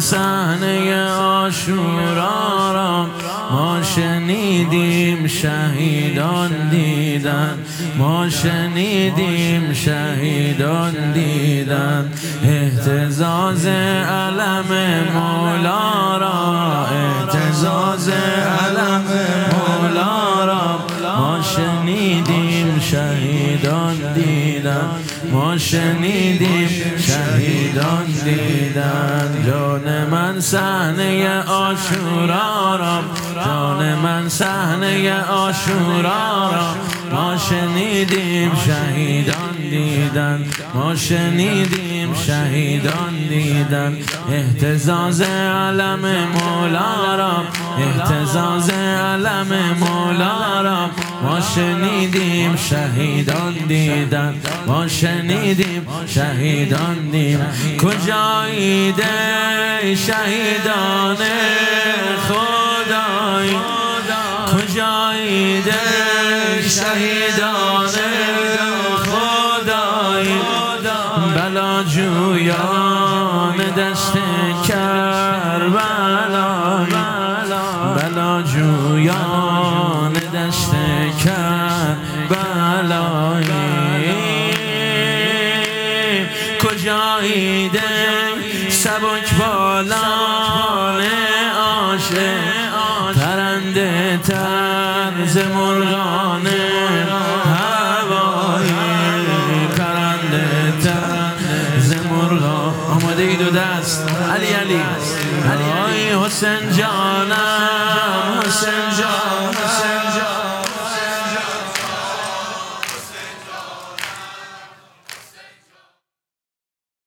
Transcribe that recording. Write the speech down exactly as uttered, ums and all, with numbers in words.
صحنه عاشورا را ما شنیدیم شهیدان دیدن، ما شنیدیم شهیدان دیدن. اهتزاز علم مولا را، اهتزاز علم مولا را ما شنیدیم شهیدان دیدن، ما شنیدیم شهیدان دیدن. جان من صحنه عاشورا را، جان من صحنه عاشورا را ما شنیدیم شهیدان دیدن، ما شنیدیم شهیدان دیدن. اهتزاز علم مولا را، اهتزاز علم مولا را ما شنیدیم شهیدان دیدن، ما شنیدیم شهیدان دیدن. کجایید ای شهیدان خدای، کجایید ای شهیدان خدای، بلا جویان دشت کربلای، بلا جویان دشت کربلای. کجایید سبک بالان عاشق، پرنده تر ز مرغان هوایی، پرنده تر ز مرغان. آماده ای دو دست علی علی علی حسین جانم، حسین جانم